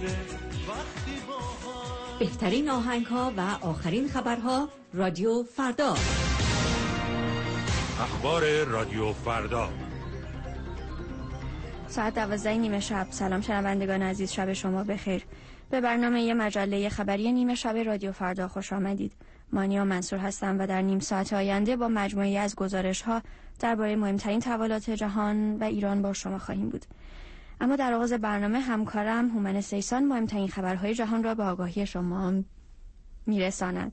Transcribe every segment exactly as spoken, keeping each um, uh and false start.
میره وقتی با هم. بهترین آهنگ‌ها و آخرین خبرها رادیو فردا. اخبار رادیو فردا ساعت دوازده نیمه شب. سلام شنوندگان عزیز، شب شما بخیر. به برنامه مجله خبری نیمه شب رادیو فردا خوش آمدید. مانیا منصور هستم و در نیم ساعت آینده با مجموعه‌ای از گزارش‌ها درباره مهمترین تحولات جهان و ایران با شما خواهیم بود. اما در آغاز برنامه همکارم هومن سیسان مهمترین خبرهای جهان را به آگاهی شما میرساند.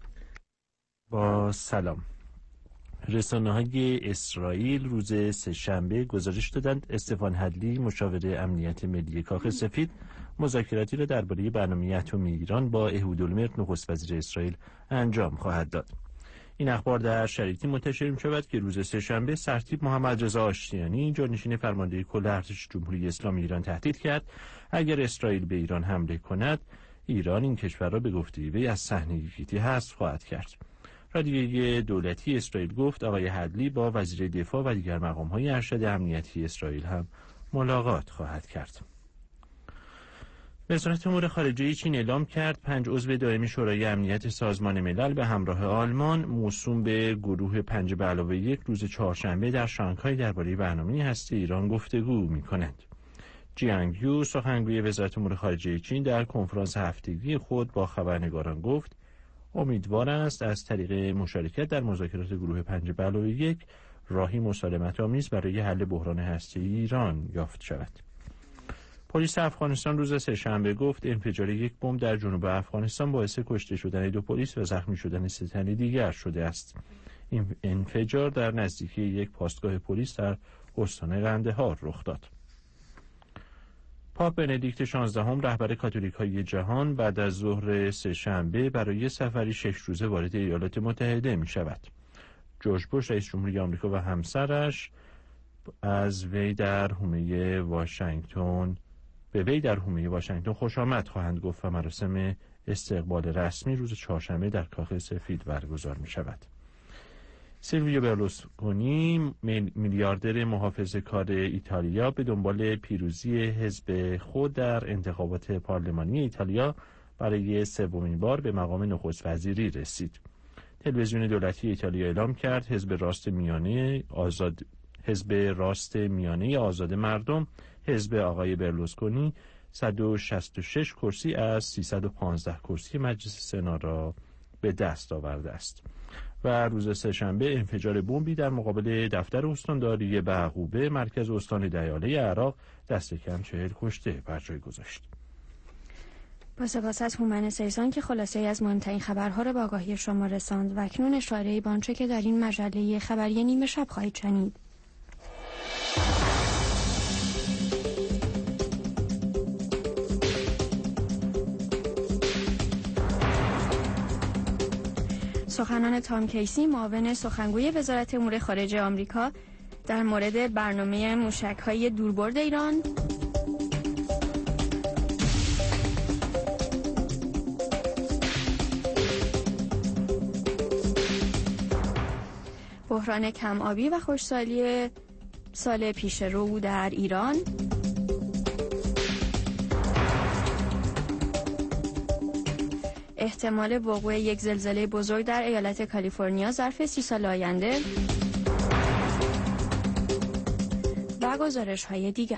با سلام. رسانه‌های اسرائیل روز سه‌شنبه گزارش دادند استفان هدلی مشاور امنیت ملی کاخ سفید مذاکراتی را درباره برنامه اتمی ایران با اهودالملک نخست وزیر اسرائیل انجام خواهد داد. این اخبار در شریعتی منتشر می‌شود که روز سه‌شنبه سرتیپ محمد رضا آشتیانی جانشین فرمانده کل ارتش جمهوری اسلامی ایران تهدید کرد اگر اسرائیل به ایران حمله کند ایران این کشور را به گفته وی از صحنه گیتی حذف خواهد کرد. رادیوی دولتی اسرائیل گفت آقای هدلی با وزیر دفاع و دیگر مقام‌های ارشد امنیتی اسرائیل هم ملاقات خواهد کرد. وزارت امور خارجه چین اعلام کرد پنج عضو دائمی شورای امنیت سازمان ملل به همراه آلمان موسوم به گروه پنج به علاوه یک روز چهارشنبه در شانگهای درباره برنامه هسته ایران گفتگو می‌کنند. جیانگ یو سخنگوی وزارت امور خارجه چین در کنفرانس هفتگی خود با خبرنگاران گفت امیدوار است از طریق مشارکت در مذاکرات گروه پنج به علاوه یک راهی مسالمت آمیز برای حل بحران هسته ایران یافت شود. پلیس افغانستان روز سه‌شنبه گفت انفجار یک بمب در جنوب افغانستان باعث کشته شدن دو پلیس و زخمی شدن سه تن دیگر شده است. این انفجار در نزدیکی یک پاستگاه پلیس در استان قندهار رخ داد. پاپ بندیکت شانزدهم رهبر کاتولیک‌های جهان بعد از ظهر سه‌شنبه برای سفری شش روزه وارد ایالات متحده می شود. جورج بوش رئیس جمهوری آمریکا و همسرش از وی در حومه واشنگتن به وی در حومه واشنگتن خوش آمد خواهند گفت و مراسم استقبال رسمی روز چهارشنبه در کاخ سفید برگزار می شود. سیلویو برلوسکونی میلیاردر محافظه‌کار ایتالیا به دنبال پیروزی حزب خود در انتخابات پارلمانی ایتالیا برای سومین بار به مقام نخست وزیری رسید. تلویزیون دولتی ایتالیا اعلام کرد حزب راست میانه آزاد حزب راست میانه آزاد مردم حزب آقای برلوسکونی صد و شصت و شش کرسی از سیصد و پانزده کرسی مجلس سنا را به دست آورده است. و روز سه‌شنبه انفجار بمبی در مقابل دفتر استانداری بعقوبه مرکز استان دیاله عراق دست کم چهل کشته بر جای گذاشت. با سپاس از هومن سیسان که خلاصه از مهمترین خبرها را به آگاهی شما رساند و اکنون اشاره به آنچه که در این مجله خبری نیمه شب خواهید شنید. سخنان تام کیسی معاون سخنگوی وزارت امور خارجه آمریکا در مورد برنامه موشک‌های دوربرد ایران، بحران کم آبی و خشکسالی سال پیش رو در ایران، احتمال وقوع یک زلزله بزرگ در ایالت کالیفرنیا ظرف سی سال آینده و گزارش‌های دیگر.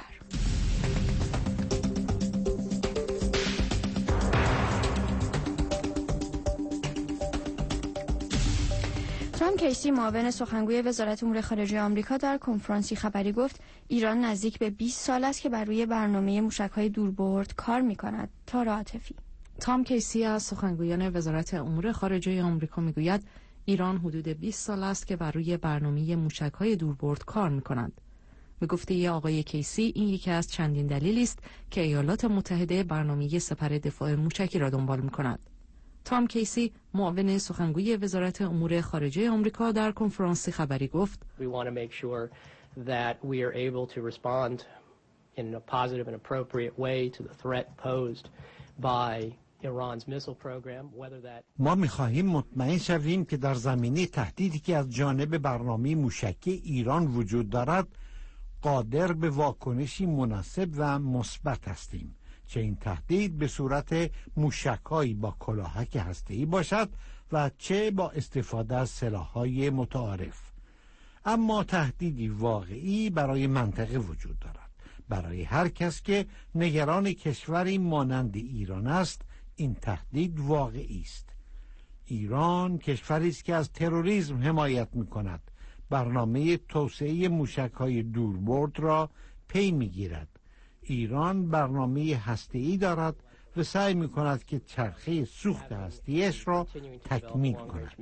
تام کیسی معاون سخنگوی وزارت امور خارجه آمریکا در کنفرانسی خبری گفت ایران نزدیک به بیست سال است که بر روی برنامه موشک‌های دوربرد کار می‌کند. تارا عاطفی. تام کیسی از سخنگویان وزارت امور خارجه آمریکا میگوید ایران حدود بیست سال است که بر روی برنامه موشک‌های دوربرد کار می‌کند. به گفته آقای کیسی این یکی از چندین دلیلی است که ایالات متحده برنامه سپر دفاع موشکی را دنبال می‌کند. تام کیسی معاون سخنگوی وزارت امور خارجه آمریکا در کنفرانسی خبری گفت We want to make sure that we are able to respond in a positive and appropriate way to the threat posed by Iran's missile program, whether that ما می‌خواهیم مطمئن شویم که در زمینه تهدیدی که از جانب برنامه موشکی ایران وجود دارد قادر به واکنشی مناسب و مثبت هستیم، چه این تهدید به صورت موشک‌هایی با کلاهک هسته‌ای باشد و چه با استفاده از سلاح‌های متعارف. اما تهدیدی واقعی برای منطقه وجود دارد. برای هر کس که نگران کشوری مانند ایران است، این تهدید واقعی است. ایران کشوری است که از تروریسم حمایت می‌کند. برنامه توسعه موشک‌های دوربرد را پی می‌گیرد. ایران برنامه هسته‌ای دارد و سعی می‌کند که چرخه سوخت هسته‌ایش را تکمیل کند.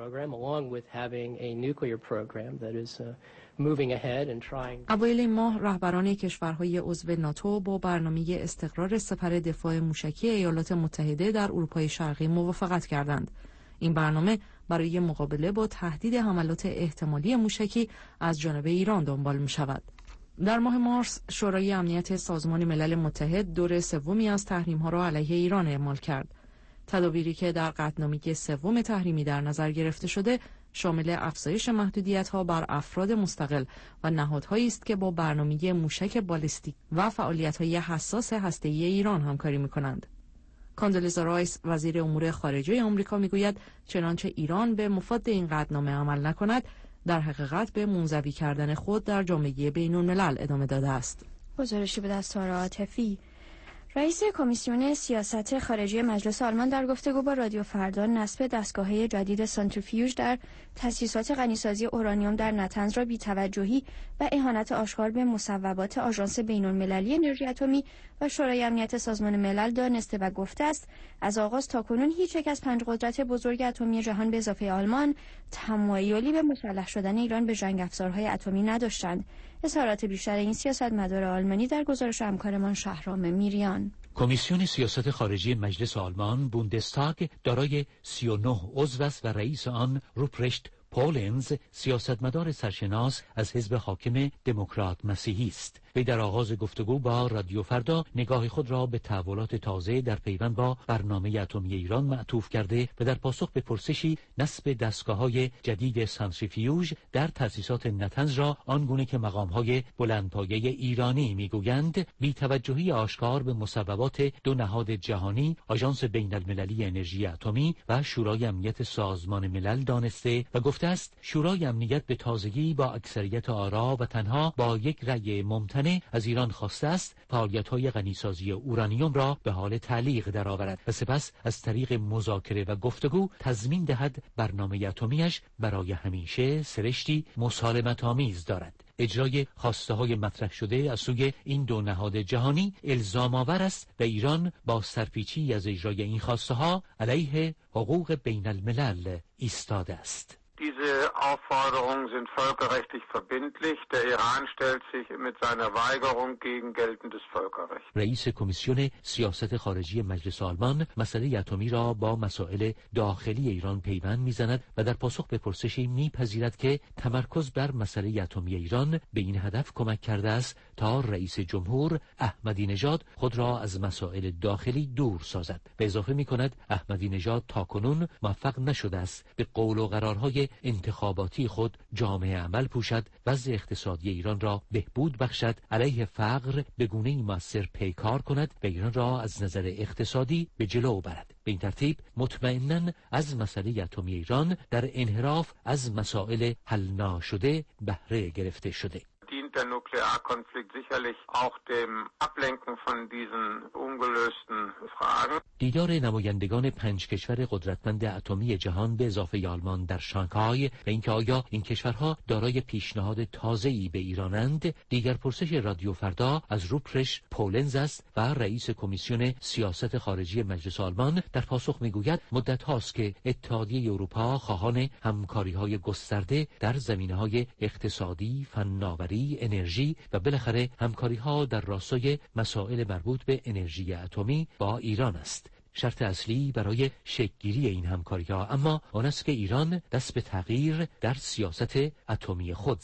اوایل این ماه رهبران کشورهای عضو ناتو با برنامه استقرار سپر دفاع موشکی ایالات متحده در اروپای شرقی موافقت کردند. این برنامه برای مقابله با تهدید حملات احتمالی موشکی از جانب ایران دنبال می شود. در ماه مارس شورای امنیت سازمان ملل متحد دور سومی از تحریم‌ها را علیه ایران اعمال کرد. تدابیری که در قطعنامه سوم تحریمی در نظر گرفته شده شامل افزایش محدودیت‌ها بر افراد مستقل و نهادهایی است که با برنامه موشک بالستیک و فعالیت‌های حساس هسته‌ای ایران همکاری می‌کنند. کاندلیزا رایس وزیر امور خارجه آمریکا میگوید چنانچه ایران به مفاد این قطعنامه عمل نکند، در حقیقت به منزوی کردن خود در جامعه بین‌الملل ادامه داده است. گزارشی به دستار عاطفی. رئیس کمیسیون سیاست خارجی مجلس آلمان در گفتگو با رادیو فردا نصب دستگاه‌های جدید سانتریفیوژ در تأسیسات غنیسازی اورانیوم در نتنز را بی‌توجهی و اهانت آشکار به مصوبات آژانس بین‌المللی انرژی اتمی و شورای امنیت سازمان ملل دانسته و گفته است از آغاز تاکنون هیچ یک از پنج قدرت بزرگ اتمی جهان به اضافه آلمان تمایلی به مسلح شدن ایران به جنگ افزارهای اتمی نداشتند. اظهارات بیشتر این سیاستمدار آلمانی در گزارش همکارمان شهرام میریان. کمیسیون سیاست خارجی مجلس آلمان بوندستاگ دارای سی و نه عضو است و رئیس آن روپرشت پولنز سیاستمدار سرشناس از حزب حاکم دموکرات مسیحی است. وی در آغاز گفتگو با رادیو فردا نگاه خود را به تحولات تازه در پیوند با برنامه اتمی ایران معطوف کرده و در پاسخ به پرسشی نصب دستگاه‌های جدید سانتریفیوژ در تأسیسات نتنز را آنگونه که مقام‌های بلندپایه ایرانی میگویند بی‌توجهی آشکار به مصوبات دو نهاد جهانی، آژانس بین‌المللی انرژی اتمی و شورای امنیت سازمان ملل دانسته و گفته است شورای امنیت به تازگی با اکثریت آرا و تنها با یک رأی ممتنع از ایران خواسته است فعالیت‌های غنیسازی اورانیوم را به حال تعلیق درآورد و سپس از طریق مذاکره و گفتگو تضمین دهد برنامه اتمیش برای همیشه سرشتی مسالمت‌آمیز دارد. اجرای خواسته‌های مطرح شده از سوی این دو نهاد جهانی الزام آور است و ایران با سرپیچی از اجرای این خواسته‌ها علیه حقوق بین الملل ایستاده است. Diese Aufforderungen sind völkerrechtlich verbindlich. Der Iran stellt sich mit seiner Weigerung gegen geltendes Völkerrecht. رئیس کمیسیون سیاست خارجی مجلس آلمان مسئله اتمی را با مسائل داخلی ایران پیوند می‌زند و در پاسخ به پرسشی می‌پذیرد که تمرکز بر مسئله اتمی ایران به این هدف کمک کرده است تا رئیس جمهور احمدی نژاد خود را از مسائل داخلی دور سازد. به اضافه می‌کند احمدی نژاد تاکنون موفق نشده است به قول و قرارهای انتخاباتی خود جامعه عمل پوشد، وضع اقتصادی ایران را بهبود بخشد، علیه فقر به گونه‌ای مؤثر پیکار کند و ایران را از نظر اقتصادی به جلو برد. به این ترتیب مطمئناً از مسئله اتمی ایران در انحراف از مسائل حل ناشده بهره گرفته شده. Der Nuklearkonflikt sicherlich auch dem Ablenken von diesen ungelösten Fragen. دیدار نمایندگان پنج کشور قدرتمند اتمی جهان به اضافه آلمان در شانگهای و اینکه آیا این کشورها دارای پیشنهاد تازه‌ای به ایرانند، دیگر پرسش رادیو فردا از روپرش پولنز است و رئیس کمیسیون سیاست خارجی مجلس آلمان در پاسخ میگوید مدت هاست که اتحادیه اروپا خواهان همکاری‌های گسترده در زمینه‌های اقتصادی، فناوری، انرژی و بالاخره همکاری‌ها در راستای مسائل مربوط به انرژی اتمی با ایران است. شرط اصلی برای شکل‌گیری این همکاری‌ها اما آن است که ایران دست به تغییر در سیاست اتمی خود زند.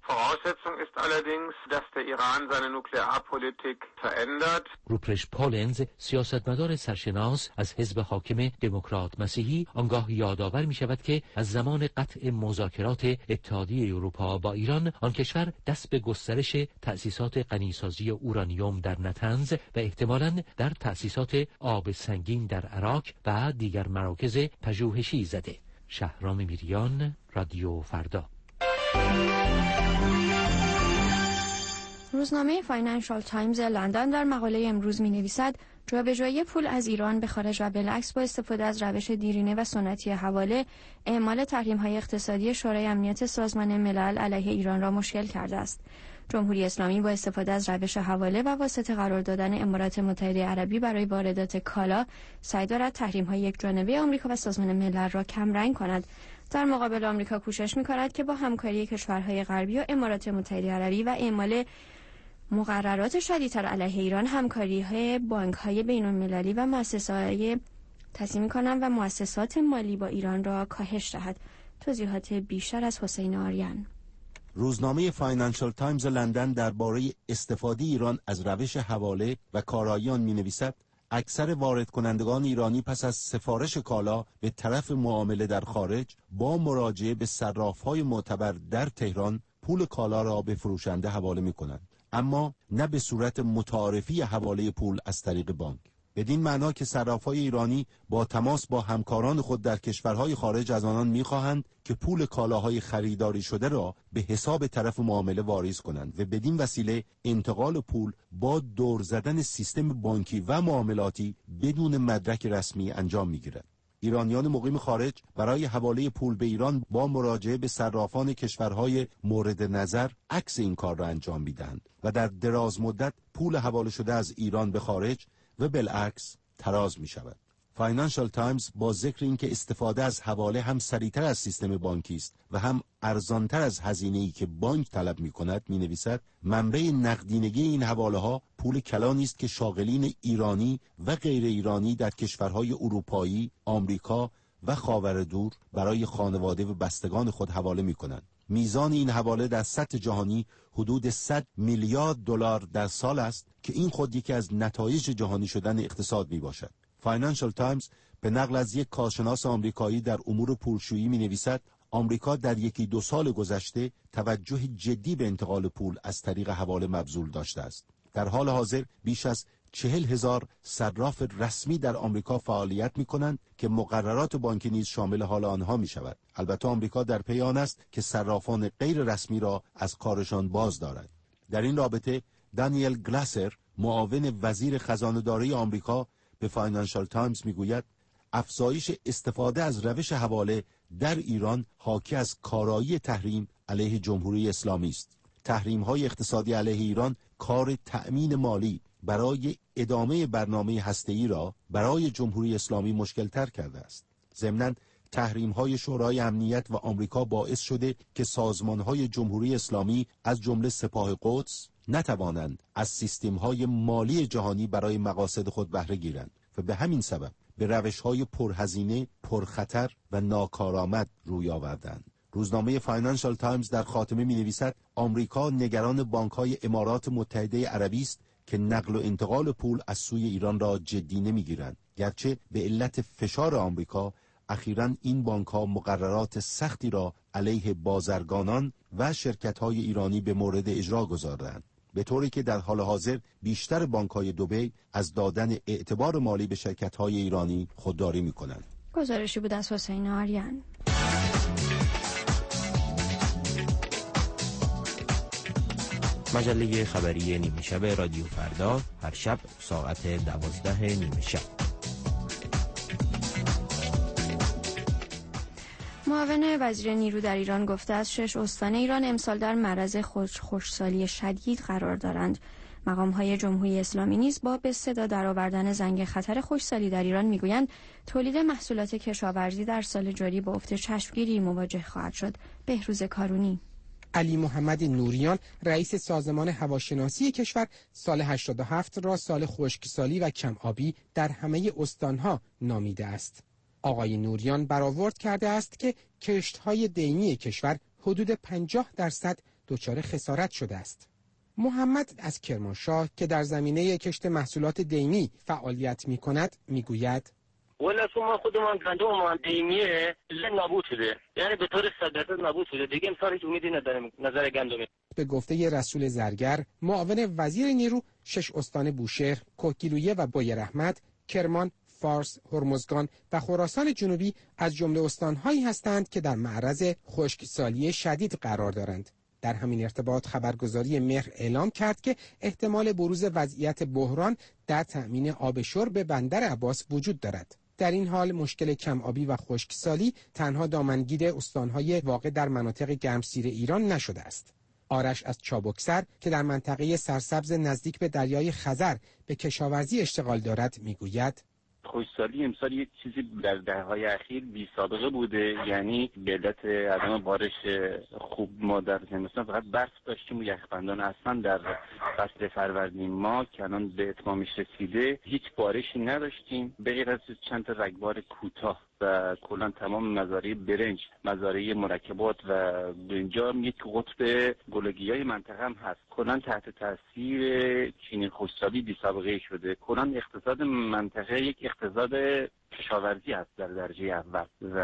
Voraussetzung ist allerdings, dass der Iran seine Nuklearpolitik verändert. روپرشت پولنز، سیاستمدار سرشناس از حزب حاکم دموکرات مسیحی، آنگاه یادآور می شود که از زمان قطع مذاکرات اتحادیه اروپا با ایران، آن کشور دست به گسترش تأسیسات غنیسازی اورانیوم در نتنز و احتمالاً در تأسیسات آب سنگین در عراق و دیگر مراکز پژوهشی زده. شهرام میریان، رادیو فردا. روزنامه فاینانشال تایمز لندن در مقاله امروز می نویسد جابجایی پول از ایران به خارج و بالعکس با استفاده از روش دیرینه و سنتی حواله، اعمال تحریم‌های اقتصادی شورای امنیت سازمان ملل علیه ایران را مشکل کرده است. جمهوری اسلامی با استفاده از روش حواله و واسطه قرار دادن امارات متحده عربی برای واردات کالا، سعی دارد تحریم‌های یکجانبه آمریکا و سازمان ملل را کمرنگ کند. در مقابل آمریکا کوشش می‌کند که با همکاری کشورهای غربی و امارات متحده عربی و اعمال مقررات شدیدتر علیه ایران، همکاری‌های بانک‌های بین‌المللی و مؤسسه‌های تصمیم می‌کنند و مؤسسات مالی با ایران را کاهش دهد. توضیحات بیشتر از حسین آریان. روزنامه فاینانشال تایمز لندن درباره استفاده ایران از روش حواله و کارایی آن می‌نویسد اکثر وارد کنندگان ایرانی پس از سفارش کالا به طرف معامله در خارج با مراجعه به صراف‌های معتبر در تهران پول کالا را به فروشنده حواله می‌کنند، اما نه به صورت متعارفی حواله پول از طریق بانک. بدین معنا که صراف‌های ایرانی با تماس با همکاران خود در کشورهای خارج از آنان می‌خواهند که پول کالاهای خریداری شده را به حساب طرف معامله واریز کنند و بدین وسیله انتقال پول با دور زدن سیستم بانکی و معاملاتی بدون مدرک رسمی انجام می‌گیرد. ایرانیان مقیم خارج برای حواله پول به ایران با مراجعه به صرافان کشورهای مورد نظر عکس این کار را انجام می‌دهند و در دراز مدت پول حواله شده از ایران به خارج و بالعکس تراز می شود. فاینانشال تایمز با ذکر اینکه استفاده از حواله هم سریعتر از سیستم بانکی است و هم ارزانتر از هزینه‌ای که بانک طلب می کند می نویسد منبع نقدینگی این حواله ها پول کلانی است که شاغلین ایرانی و غیر ایرانی در کشورهای اروپایی، آمریکا و خاورمیانه برای خانواده و بستگان خود حواله می کنند. میزان این حواله در سطح جهانی حدود صد میلیارد دلار در سال است که این خود یکی از نتایج جهانی شدن اقتصاد می باشد. فاینانشال تایمز به نقل از یک کارشناس آمریکایی در امور پولشویی می نویسد آمریکا در یکی دو سال گذشته توجه جدی به انتقال پول از طریق حواله مبذول داشته است. در حال حاضر بیش از چهل هزار صراف رسمی در آمریکا فعالیت می کنند که مقررات بانکی نیز شامل حال آنها می شود. البته آمریکا در پی آن است که صرافان غیر رسمی را از کارشان باز دارد. در این رابطه دانیل گلاسر، معاون وزیر خزانه‌داری آمریکا، به فاینانشال تایمز می گوید افزایش استفاده از روش حواله در ایران حاکی از کارایی تحریم علیه جمهوری اسلامی است. تحریم‌های اقتصادی علیه ایران کار تأمین مالی برای ادامه برنامه هسته‌ای را برای جمهوری اسلامی مشکل‌تر کرده است. ضمناً تحریم‌های شورای امنیت و آمریکا باعث شده که سازمان‌های جمهوری اسلامی از جمله سپاه قدس نتوانند از سیستم‌های مالی جهانی برای مقاصد خود بهره گیرند و به همین سبب به روش‌های پرهزینه، پرخطر و ناکارآمد روی آوردند. روزنامه فاینانشال تایمز در خاتمه می‌نویسد آمریکا نگران بانک‌های امارات متحده عربی است که نقل و انتقال پول از سوی ایران را جدی نمی‌گیرند، گرچه به علت فشار آمریکا اخیراً این بانک‌ها مقررات سختی را علیه بازرگانان و شرکت‌های ایرانی به مورد اجرا گذاردند، به طوری که در حال حاضر بیشتر بانک‌های دبی از دادن اعتبار مالی به شرکت‌های ایرانی خودداری می‌کنند. گزارشی بود از حسین آریان. مجله خبری نیمه شب رادیو فردا هر شب ساعت دوازده نیمه شب. معاون وزیر نیرو در ایران گفته از شش استان ایران امسال در معرض خشکسالی شدید قرار دارند. مقام‌های جمهوری اسلامی نیز با به صدا درآوردن زنگ خطر خشکسالی در ایران میگویند تولید محصولات کشاورزی در سال جاری با افت چشمگیری مواجه خواهد شد. بهروز کارونی. علی محمد نوریان رئیس سازمان هواشناسی کشور سال هشتاد و هفت را سال خشکسالی و کم آبی در همه استانها نامیده است. آقای نوریان برآورد کرده است که کشت‌های دینی کشور حدود پنجاه درصد دچار خسارت شده است. محمد از کرمانشاه که در زمینه کشت محصولات دیمی فعالیت می‌کند می‌گوید ولی اصلا ما خودمان گندم دیمیه نابود شده، یعنی به طور صد درصد نابود شده دیگه. امسال هیچ امیدی نداریم نظر گندم. به گفته رسول زرگر معاون وزیر نیرو، شش استان بوشهر، کوهگیلویه و بویراحمد، کرمان، فارس، هرمزگان و خراسان جنوبی از جمله استان‌هایی هستند که در معرض خشکسالی شدید قرار دارند. در همین ارتباط خبرگزاری مهر اعلام کرد که احتمال بروز وضعیت بحران در تأمین آب شرب بندر عباس وجود دارد. در این حال مشکل کم آبی و خشکسالی تنها دامنگیر استان‌های واقع در مناطق گرمسیر ایران نشده است. آرش از چابکسر که در منطقه سرسبز نزدیک به دریای خزر به کشاورزی اشتغال دارد میگوید خشکسالی امسال یک چیزی در دهه‌های اخیر بی سابقه بوده، یعنی به علت عدم بارش خوب ما در زمستان فقط برف داشتیم و یخبندان اصلا در فصل فروردین ما که الان به اتمامش رسیده هیچ بارشی نداشتیم به غیر از چند تا رگبار کوتاه و کلا تمام مزارع برنج، مزارع مرکبات و برنجام یک قطب گلگیای منطقه هم هست. کلا تحت تاثیر چنین خشکسالی بی سابقه شده. کلا اقتصاد منطقه یک اقتصاد کشاورزی است در درجه اول و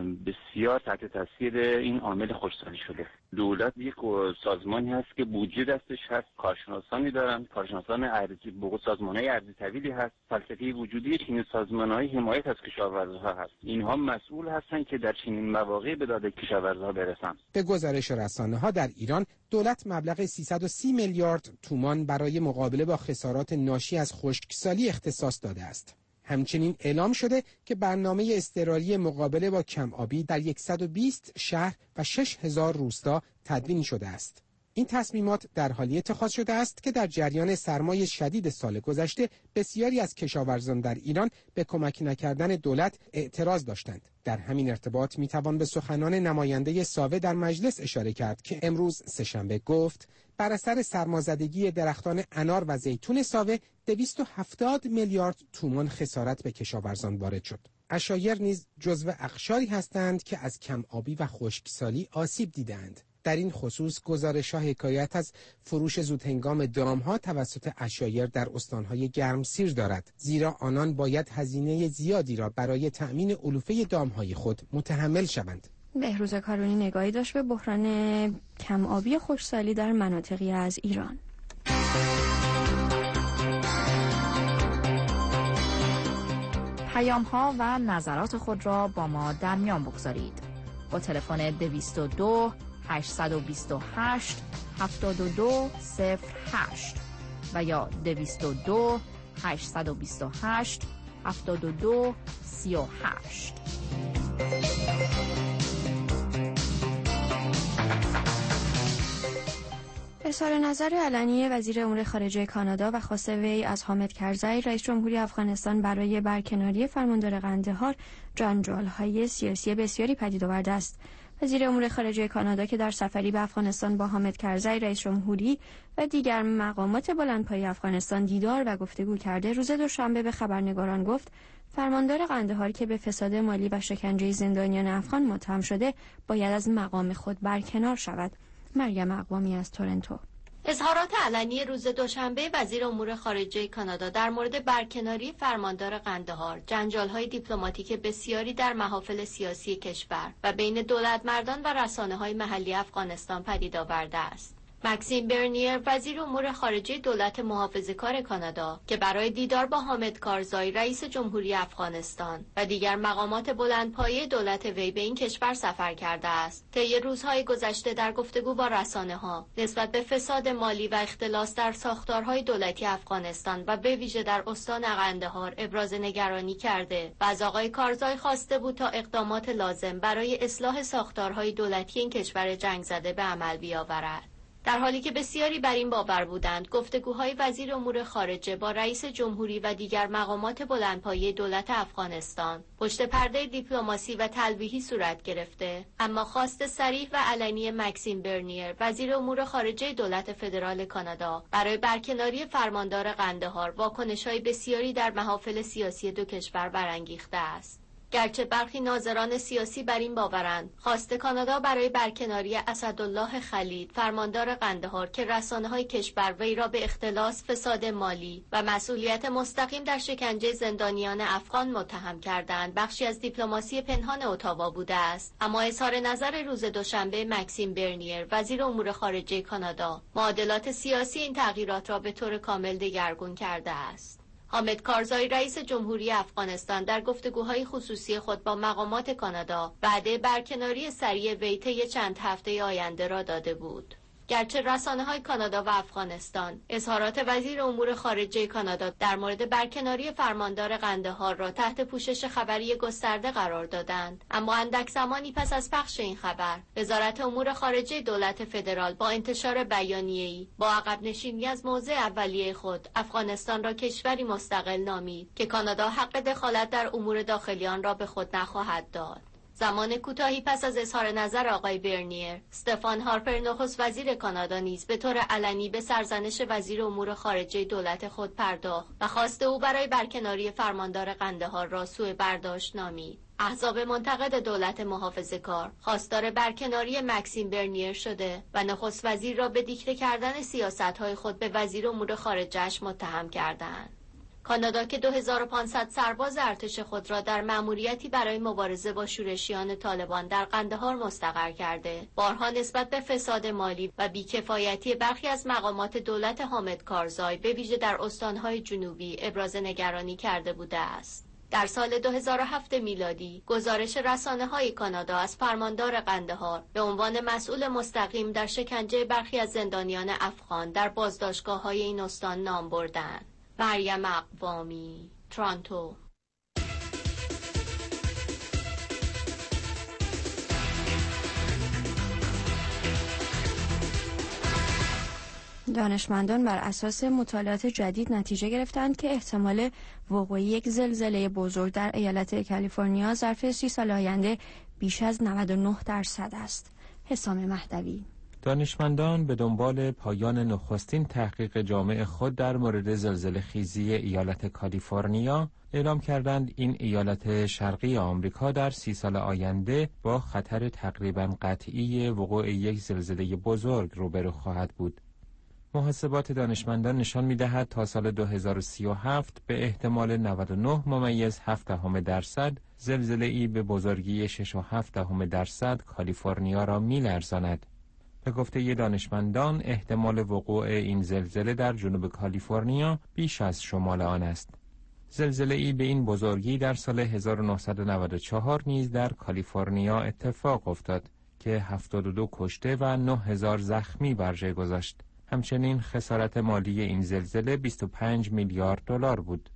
بسیار تحت تاثیر این عامل خشکسالی شده. دولت یک سازمانی هست که بودجه دستش هست، کارشناسانی دارن، کارشناسان ارزی، بقول سازمان‌های ارزی طویلی هست. فلسفه وجودی چنین سازمان‌های حمایت از کشاورزها هست. اینها مسئول هستند که در چنین مواقع به داد کشاورزها برسند. به گزارش رسانه‌ها در ایران دولت مبلغ سیصد و سی میلیارد تومان برای مقابله با خسارات ناشی از خشکسالی اختصاص داده است. همچنین اعلام شده که برنامه اضطراری مقابله با کم آبی در صد و بیست شهر و شش هزار روستا تدوین شده است. این تصمیمات در حالی اتخاذ شده است که در جریان سرمای شدید سال گذشته بسیاری از کشاورزان در ایران به کمک نکردن دولت اعتراض داشتند. در همین ارتباط میتوان به سخنان نماینده ساوه در مجلس اشاره کرد که امروز سه‌شنبه گفت بر اثر سرمازدگی درختان انار و زیتون ساوه دویست و هفتاد میلیارد تومان خسارت به کشاورزان وارد شد. عشایر نیز جزو اقشاری هستند که از کم آبی و خشکسالی آسیب دیدند. در این خصوص گزارش‌ها حکایت از فروش زودهنگام دام‌ها توسط عشایر در استان‌های گرمسیر دارد، زیرا آنان باید هزینه زیادی را برای تأمین علوفه دام‌های خود متحمل شوند. بهروز کارونی نگاهی داشت به بحران کم آبی و خشکسالی در مناطقی از ایران. پیام‌ها و نظرات خود را با ما در میان بگذارید. با تلفن دویست و دو هشتصد و بیست و هشت هفتاد و دو صفر هشت و یا دویست و دو هشتصد و بیست و هشت هفتاد و دو سی و هشت. اظهار نظر علنی وزیر امور خارجه کانادا و خواست وی از حامد کرزی رئیس جمهوری افغانستان برای برکناری فرماندار قندهار جنجال‌های سیاسی بسیاری پدید آورده است. وزیر امور خارجه کانادا که در سفری به افغانستان با حامد کرزی رئیس جمهوری و دیگر مقامات بلندپایه افغانستان دیدار و گفتگو کرده، روز دوشنبه به خبرنگاران گفت فرماندار قندهار که به فساد مالی و شکنجه زندانیان افغان متهم شده باید از مقام خود برکنار شود. مریم اقوامی از تورنتو. اظهارات علنی روز دوشنبه وزیر امور خارجه کانادا در مورد برکناری فرماندار قندهار جنجال‌های دیپلماتیک بسیاری در محافل سیاسی کشور و بین دولتمردان و رسانه‌های محلی افغانستان پدید آورده است. مکسیم برنیر وزیر امور خارجه دولت محافظه‌کار کانادا که برای دیدار با حامد کارزای رئیس جمهوری افغانستان و دیگر مقامات بلندپایه دولت وی به این کشور سفر کرده است، طی روزهای گذشته در گفتگو با رسانه‌ها نسبت به فساد مالی و اختلاس در ساختارهای دولتی افغانستان و به ویژه در استان قندهار ابراز نگرانی کرده و از آقای کارزای خواسته بود تا اقدامات لازم برای اصلاح ساختارهای دولتی این کشور جنگ زده به عمل بیاورد. در حالی که بسیاری بر این باور بودند گفتگوهای وزیر امور خارجه با رئیس جمهوری و دیگر مقامات بلندپایه دولت افغانستان پشت پرده دیپلماسی و تلویحی صورت گرفته، اما خواست صریح و علنی مکسیم برنیر وزیر امور خارجه دولت فدرال کانادا برای برکناری فرماندار قندهار واکنش‌های بسیاری در محافل سیاسی دو کشور برانگیخته است. گرچه برخی ناظران سیاسی بر این باورند خواست کانادا برای برکناری اسدالله خلیل فرماندار قندهار که رسانه‌های کشور وی را به اختلاس، فساد مالی و مسئولیت مستقیم در شکنجه زندانیان افغان متهم کردند بخشی از دیپلماسی پنهان اتاوا بوده است، اما اظهار نظر روز دوشنبه مکسیم برنیر وزیر امور خارجه کانادا معادلات سیاسی این تغییرات را به طور کامل دگرگون کرده است. حامد کارزای رئیس جمهوری افغانستان در گفتگوهای خصوصی خود با مقامات کانادا وعده برکناری سریع وی طی چند هفته آینده را داده بود. گرچه رسانه‌های کانادا و افغانستان اظهارات وزیر امور خارجه کانادا در مورد برکناری فرماندار قندهار را تحت پوشش خبری گسترده قرار دادند، اما اندک زمانی پس از پخش این خبر وزارت امور خارجه دولت فدرال با انتشار بیانیه‌ای با عقب نشینی از موضع اولیه خود افغانستان را کشوری مستقل نامید که کانادا حق دخالت در امور داخلی آن را به خود نخواهد داد. زمان کوتاهی پس از اظهار نظر آقای برنیر، استفان هارپر نخست وزیر کانادا نیز به طور علنی به سرزنش وزیر امور خارجه دولت خود پرداخت و خواست او برای برکناری فرماندار قندهار را سوء برداشت نامید. احزاب منتقد دولت محافظه‌کار خواستار برکناری مکسیم برنیر شده و نخست وزیر را به دیکته کردن سیاست‌های خود به وزیر امور خارجه‌اش متهم کردند. کانادا که دو هزار و پانصد سرباز ارتش خود را در مأموریتی برای مبارزه با شورشیان طالبان در قندهار مستقر کرده، بارها نسبت به فساد مالی و بیکفایتی برخی از مقامات دولت حامد کارزای به ویژه در استانهای جنوبی ابراز نگرانی کرده بوده است. در سال دو هزار و هفت میلادی گزارش رسانه‌های کانادا از فرماندار قندهار به عنوان مسئول مستقیم در شکنجه برخی از زندانیان افغان در بازداشتگاه‌های این استان نام بردند. مریم اقوامی، تورنتو. دانشمندان بر اساس مطالعات جدید نتیجه گرفتند که احتمال وقوع یک زلزله بزرگ در ایالت کالیفرنیا ظرف سی سال آینده بیش از نود و نه درصد است. حسام مهدوی. دانشمندان به دنبال پایان نخستین تحقیق جامع خود در مورد زلزله خیزی ایالت کالیفرنیا اعلام کردند این ایالت شرقی آمریکا در سی سال آینده با خطر تقریباً قطعی وقوع یک زلزله بزرگ روبرو خواهد بود. محاسبات دانشمندان نشان می‌دهد تا سال دو هزار و سی و هفت به احتمال نود و نه ممیز هفت دهم درصد زلزله‌ای به بزرگی شش و هفت دهم درصد کالیفرنیا را می‌لرزاند. به گفته دانشمندان احتمال وقوع این زلزله در جنوب کالیفرنیا بیش از شمال آن است. زلزله‌ای به این بزرگی در سال هزار و نهصد و نود و چهار نیز در کالیفرنیا اتفاق افتاد که هفتاد و دو کشته و نه هزار زخمی بر جای گذاشت. همچنین خسارت مالی این زلزله بیست و پنج میلیارد دلار بود.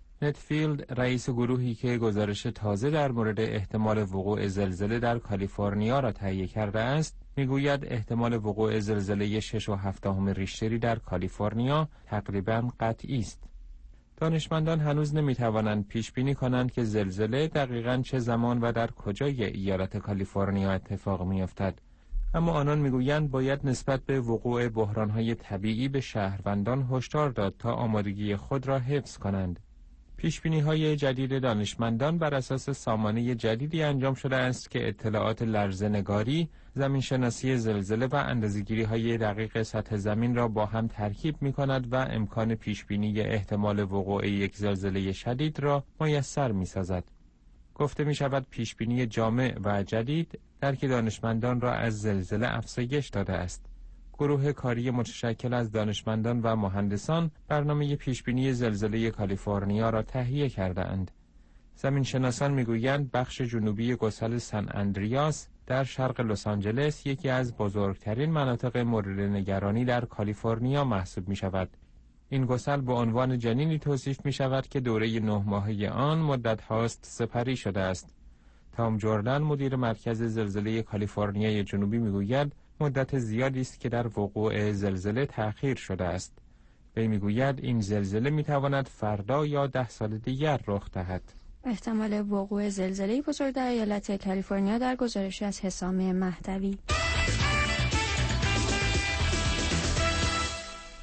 نتفیلد رئیس گروهی که گزارش تازه در مورد احتمال وقوع زلزله در کالیفرنیا را تهیه کرده است، میگوید احتمال وقوع زلزله شش و هفت دهم ریشتری در کالیفرنیا تقریباً قطعی است. دانشمندان هنوز نمیتوانند پیش بینی کنند که زلزله دقیقاً چه زمان و در کجای ایالت کالیفرنیا اتفاق میافتد. اما آنان میگویند باید نسبت به وقوع بحران‌های طبیعی به شهروندان هشدار داد تا آمادگی خود را حفظ کنند. پیشبینی‌های جدید دانشمندان بر اساس سامانه جدیدی انجام شده است که اطلاعات لرزه‌نگاری، زمین‌شناسی زلزله و اندازه‌گیری‌های دقیق سطح زمین را با هم ترکیب می‌کند و امکان پیشبینی احتمال وقوع یک زلزله شدید را میسر می‌سازد. گفته می‌شود پیشبینی جامع و جدید درک دانشمندان را از زلزله افزایش داده است. گروه کاری متشکل از دانشمندان و مهندسان برنامه پیشبینی زلزله کالیفرنیا را تهیه کرده اند. زمینشناسان میگویند بخش جنوبی گسل سن اندریاس در شرق لس آنجلس یکی از بزرگترین مناطق مورد نگرانی در کالیفرنیا محسوب می شود. این گسل به عنوان جنینی توصیف می شود که دوره نه ماهه آن مدت هاست سپری شده است. تام جردن مدیر مرکز زلزله کالیفرنیای جنوبی میگوید مدت زیادی است که در وقوع زلزله تأخیر شده است. وی میگوید این زلزله میتواند فردا یا ده سال دیگر رخ دهد. احتمال وقوع زلزله بزرگ در ایالت کالیفرنیا در گزارشی از حسام مهدوی.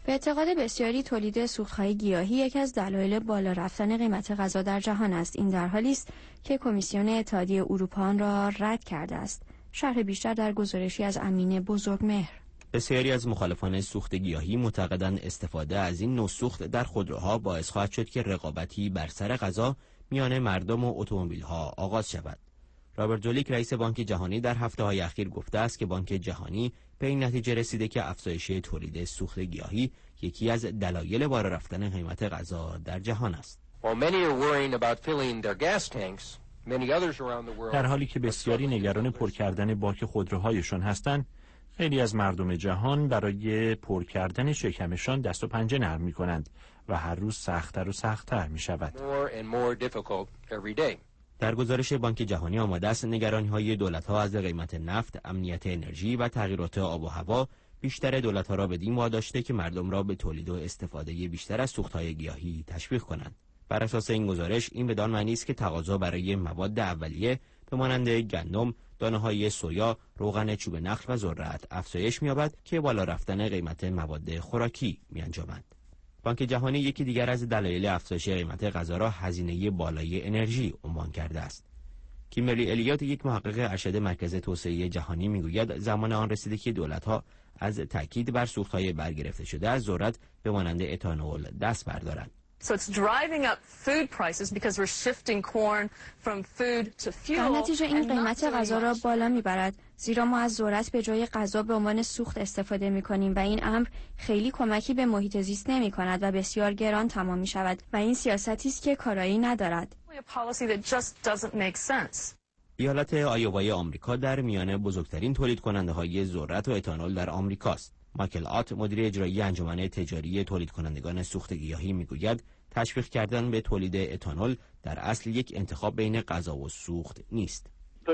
به اعتقاد بسیاری تولید سوختهای گیاهی یکی از دلایل بالا رفتن قیمت غذا در جهان است. این در حالی است که کمیسیون اتحادیه اروپا آن را رد کرده است. شرح بیشتر در گزارشی از امین بزرگمهر. بسیاری از مخالفان سوخت گیاهی معتقدند استفاده از این نوع سوخت در خودروها باعث خواهد شد که رقابتی بر سر غذا میان مردم و اتومبیل‌ها آغاز شود. رابرت جولیک رئیس بانک جهانی در هفته‌های اخیر گفته است که بانک جهانی به این نتیجه رسیده که افزایش تولید سوخت گیاهی یکی از دلایل بالا رفتن قیمت غذا در جهان است. در حالی که بسیاری نگران پر کردن باک خودروهایشان هستند، خیلی از مردم جهان برای پر کردن شکمشان دست و پنجه نرم می‌کنند و هر روز سخت‌تر و سخت‌تر می‌شود. در گزارش بانک جهانی آمده است نگرانی‌های دولت‌ها از قیمت نفت، امنیت انرژی و تغییرات آب و هوا بیشتر دولت‌ها را بدین واداشته که مردم را به تولید و استفاده بیشتر از سوخت‌های گیاهی تشویق کنند. بر اساس این گزارش این بدان معنی است که تقاضا برای مواد اولیه به مانند گندم، دانه‌های سویا، روغن چوب نخل و ذرت افزایش می‌یابد که بالا رفتن قیمت مواد خوراکی می‌انجامد. بانک جهانی یکی دیگر از دلایل افزایش قیمت غذا را هزینه بالای انرژی عنوان کرده است. کیمبرلی الیوت یک محقق ارشد مرکز توسعه جهانی میگوید زمان آن رسیده که دولت‌ها از تاکید بر سوخت‌های برگرفته شده از ذرت به مانند اتانول دست بردارند. So it's driving up food prices because we're shifting corn from food to fuel. در نتیجه این قیمت غذا را بالا میبرد زیرا ما از ذرت به جای غذا به عنوان سوخت استفاده میکنیم و این امر خیلی کمکی به محیط زیست نمی کند و بسیار گران تمام می شود و این سیاستی است که کارایی ندارد. ایالت آیووای آمریکا در میان بزرگترین تولید کننده های ذرت و اتانول در آمریکاست. مایکل آت مدیر اجرایی انجمن تجاری تولید کنندگان سوخت گیاهی میگوید تشویق کردن به تولید اتانول در اصل یک انتخاب بین غذا و سوخت نیست.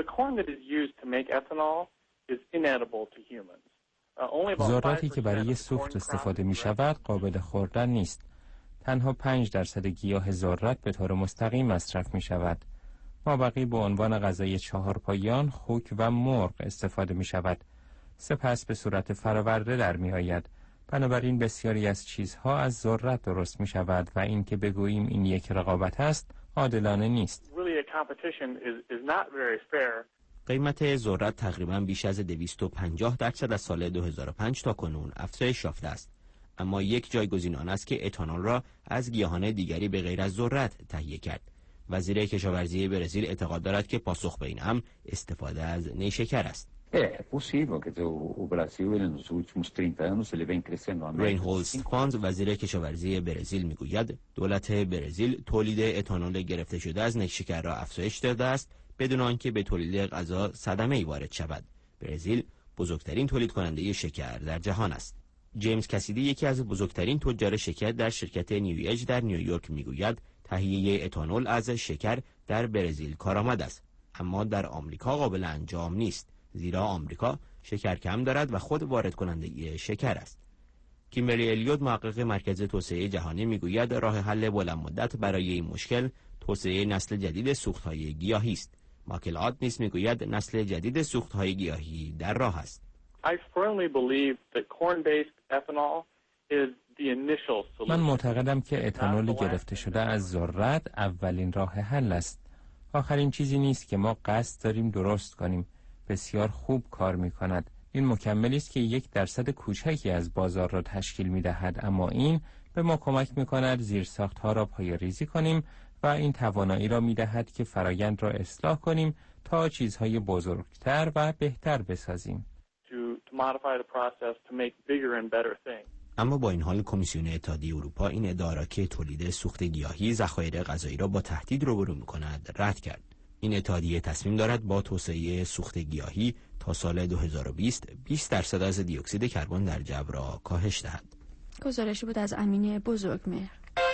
ذراتی که برای سوخت استفاده می شود قابل خوردن نیست. تنها پنج درصد گیاه ذرت به طور مستقیم مصرف می شود. مابقی به عنوان غذای چهارپایان، خوک و مرغ استفاده می شود. سپس به صورت فراورده در می آید. بنابراین بسیاری از چیزها از ذرت درست می شود و این که بگوییم این یک رقابت است عادلانه نیست. قیمت ذرت تقریباً بیش از دویست و پنجاه درصد از سال دو هزار و پنج تا کنون افزایش یافته است. اما یک جایگزین آن است که اتانول را از گیاهان دیگری به غیر از ذرت تهیه کرد. وزیر کشاورزی برزیل اعتقاد دارد که پاسخ به این امر استفاده از نیشکر است. رینهولز فاند وزیر کشاورزی برزیل میگوید دولت برزیل تولید اتانول گرفته شده از نیشکر را افزایش داده است بدون آنکه به تولید غذا صدمه‌ای وارد شود. برزیل بزرگترین تولید کننده شکر در جهان است. جیمز کسیدی یکی از بزرگترین تجار شکر در شرکت نیویج در نیویورک میگوید تهیه اتانول از شکر در برزیل کارآمد است، اما در آمریکا قابل انجام نیست، زیرا آمریکا شکر کم دارد و خود وارد کننده شکر است. کیمبرلی الیوت محقق مرکز توسعه جهانی میگوید راه حل بلند مدت برای این مشکل توسعه نسل جدید سوخت‌های گیاهی است. مایکل آت نیز میگوید نسل جدید سوخت‌های گیاهی در راه است. من معتقدم که اتانول گرفته شده از ذرت اولین راه حل است. آخرین چیزی نیست که ما قصد داریم درست کنیم. بسیار خوب کار می کند. این مکملی است که یک درصد کوچکی از بازار را تشکیل می دهد، اما این به ما کمک می کند زیرساختها را پایه‌ریزی کنیم و این توانایی را می دهد که فرایند را اصلاح کنیم تا چیزهای بزرگتر و بهتر بسازیم. اما با این حال کمیسیون اتحادیه اروپا این ادعا را که تولید سوخت گیاهی ذخایر غذایی را با تهدید روبرو می‌کند رد کرد. این اتحادیه تصمیم دارد با توسعه سوخت گیاهی تا سال دو هزار و بیست بیست درصد از دی اکسید کربن در جو را کاهش دهد. گزارشی بود از امین بزرگمهر.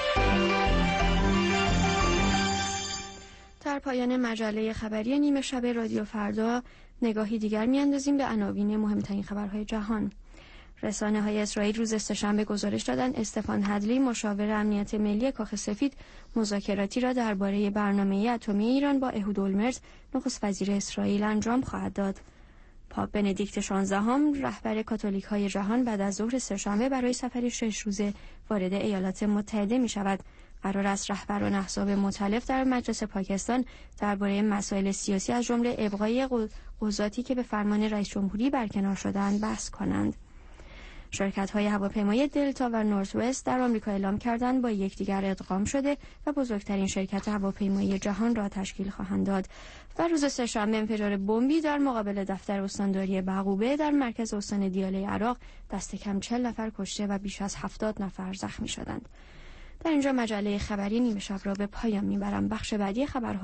در پایان مجله خبری نیمه شب رادیو فردا نگاهی دیگر می‌اندازیم به عناوین مهمترین خبرهای جهان. رسانه‌های اسرائیل روز سه‌شنبه گزارش دادند استفان هدلی مشاور امنیت ملی کاخ سفید مذاکراتی را درباره برنامه اتمی ایران با اهود اولمرت نخست وزیر اسرائیل انجام خواهد داد. پاپ بندیکت شانزدهم رهبر کاتولیک های جهان بعد از ظهر سه‌شنبه برای سفری شش روزه وارد ایالات متحده می شود. قرار است رهبران احزاب مختلف در مجلس پاکستان درباره مسائل سیاسی از جمله ابقای قضاتی که به فرمان رئیس جمهوری برکنار شدند بحث کنند. شرکت‌های هواپیمای دلتا و نورث وست در آمریکا اعلام کردند با یکدیگر ادغام شده و بزرگترین شرکت هواپیمایی جهان را تشکیل خواهند داد. و روز سه‌شنبه انفجار بمبی در مقابل دفتر استانداری بعقوبه در مرکز استان دیاله عراق دست کم چهل نفر کشته و بیش از هفتاد نفر زخمی شدند. در اینجا مجله خبری نیمه شب را به پایان میبرم. بخش بعدی خبرها